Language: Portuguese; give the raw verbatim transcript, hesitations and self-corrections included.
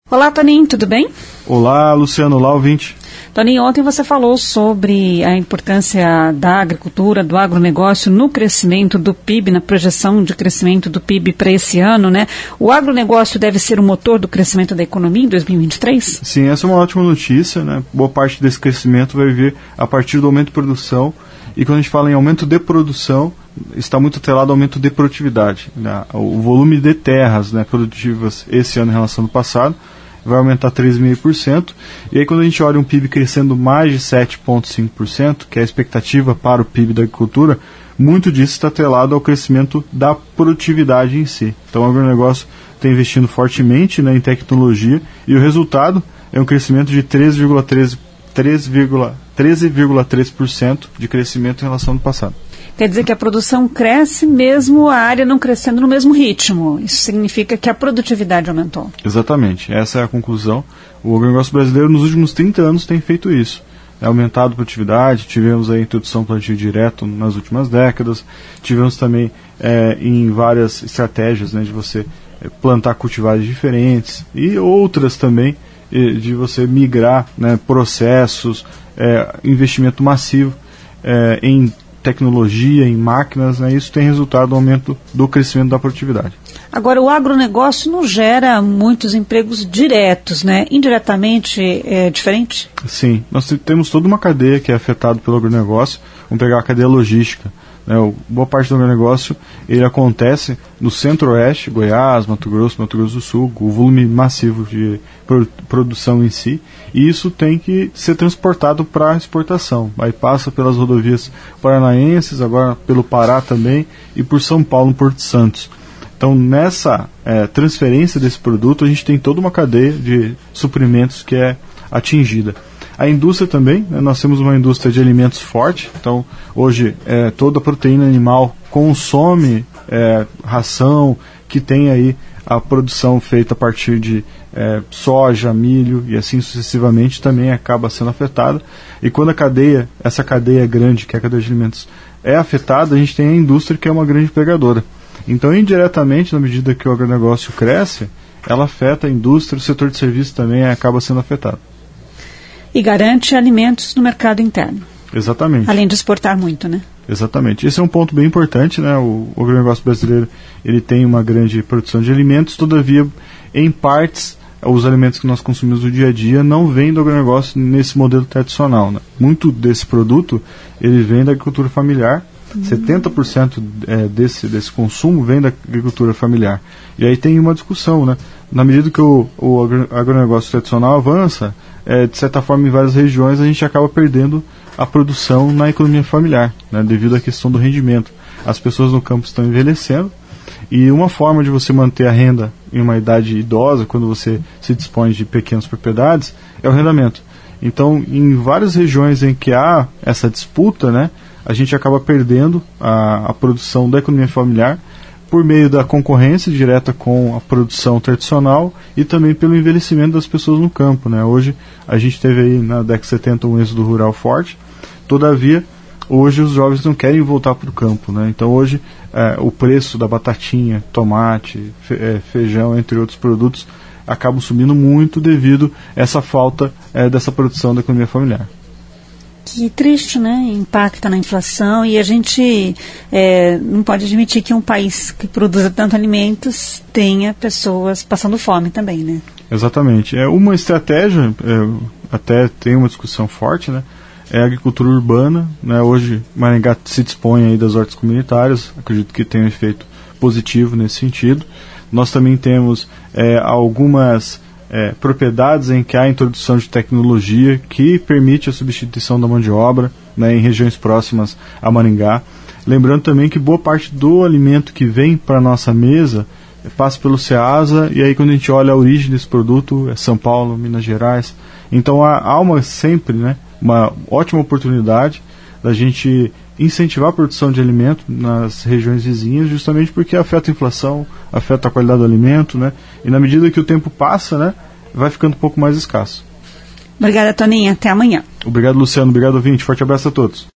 Olá, Toninho, tudo bem? Olá, Luciano, olá, ouvinte. Toninho, ontem você falou sobre a importância da agricultura, do agronegócio no crescimento do P I B, na projeção de crescimento do P I B para esse ano, né? O agronegócio deve ser o motor do crescimento da economia em dois mil e vinte e três? Sim, essa é uma ótima notícia, né? Boa parte desse crescimento vai vir a partir do aumento de produção, e quando a gente fala em aumento de produção, está muito atrelado ao aumento de produtividade, né? O volume de terras, né, produtivas esse ano em relação ao passado vai aumentar três vírgula cinco por cento, e aí quando a gente olha um P I B crescendo mais de sete vírgula cinco por cento, que é a expectativa para o P I B da agricultura, muito disso está atrelado ao crescimento da produtividade em si. Então o agronegócio está investindo fortemente, né, em tecnologia, e o resultado é um crescimento de treze vírgula três por cento de crescimento em relação ao passado. Quer dizer que a produção cresce mesmo a área não crescendo no mesmo ritmo. Isso significa que a produtividade aumentou. Exatamente, essa é a conclusão. O agronegócio brasileiro nos últimos trinta anos tem feito isso. É aumentado a produtividade, tivemos a introdução do plantio direto nas últimas décadas, tivemos também é, em várias estratégias, né, de você plantar cultivares diferentes e outras também de você migrar, né, processos, é, investimento massivo é, em tecnologia, em máquinas, né, isso tem resultado no aumento do crescimento da produtividade. Agora, o agronegócio não gera muitos empregos diretos, né? Indiretamente é diferente? Sim, nós temos toda uma cadeia que é afetada pelo agronegócio. Vamos pegar a cadeia logística. Né? Boa parte do agronegócio ele acontece no centro-oeste, Goiás, Mato Grosso, Mato Grosso do Sul, o volume massivo de produção em si, e isso tem que ser transportado para exportação. Aí passa pelas rodovias paranaenses, agora pelo Pará também, e por São Paulo, no Porto Santos. Então, nessa é, transferência desse produto, a gente tem toda uma cadeia de suprimentos que é atingida. A indústria também, né, nós temos uma indústria de alimentos forte, então hoje é, toda a proteína animal consome é, ração que tem aí a produção feita a partir de é, soja, milho e assim sucessivamente também acaba sendo afetada. E quando a cadeia, essa cadeia grande, que é a cadeia de alimentos, é afetada, a gente tem a indústria que é uma grande empregadora. Então, indiretamente, na medida que o agronegócio cresce, ela afeta a indústria, o setor de serviços também acaba sendo afetado. E garante alimentos no mercado interno. Exatamente. Além de exportar muito, né? Exatamente. Esse é um ponto bem importante, né? O, o agronegócio brasileiro ele tem uma grande produção de alimentos, todavia, em partes, os alimentos que nós consumimos no dia a dia não vêm do agronegócio nesse modelo tradicional, né? Muito desse produto ele vem da agricultura familiar. Uhum. setenta por cento é, desse, desse consumo vem da agricultura familiar. E aí tem uma discussão, né? Na medida que o, o agronegócio tradicional avança, é, de certa forma em várias regiões a gente acaba perdendo a produção na economia familiar, né? Devido à questão do rendimento. As pessoas no campo estão envelhecendo, e uma forma de você manter a renda em uma idade idosa, quando você se dispõe de pequenas propriedades, é o arrendamento. Então, em várias regiões em que há essa disputa, né, a gente acaba perdendo a, a produção da economia familiar por meio da concorrência direta com a produção tradicional e também pelo envelhecimento das pessoas no campo, né? Hoje, a gente teve aí na década de setenta um êxodo rural forte, todavia, hoje os jovens não querem voltar para o campo, né? Então hoje é, o preço da batatinha, tomate, fe, é, feijão, entre outros produtos, acabam subindo muito devido a essa falta é, dessa produção da economia familiar. Que triste, né? Impacta na inflação, e a gente é, não pode admitir que um país que produza tanto alimentos tenha pessoas passando fome também, né? Exatamente. É uma estratégia, é, até tem uma discussão forte, né? É a agricultura urbana, né? Hoje Maringá se dispõe aí das hortas comunitárias, acredito que tem um efeito positivo nesse sentido. Nós também temos é, algumas é, propriedades em que há a introdução de tecnologia que permite a substituição da mão de obra, né, em regiões próximas a Maringá. Lembrando também que boa parte do alimento que vem para a nossa mesa passa pelo Ceasa, e aí quando a gente olha a origem desse produto, é São Paulo, Minas Gerais. Então há, há uma, sempre, né, uma ótima oportunidade da gente incentivar a produção de alimento nas regiões vizinhas, justamente porque afeta a inflação, afeta a qualidade do alimento, né? E na medida que o tempo passa, né, vai ficando um pouco mais escasso. Obrigada, Toninho. Até amanhã. Obrigado, Luciano. Obrigado, ouvinte. Forte abraço a todos.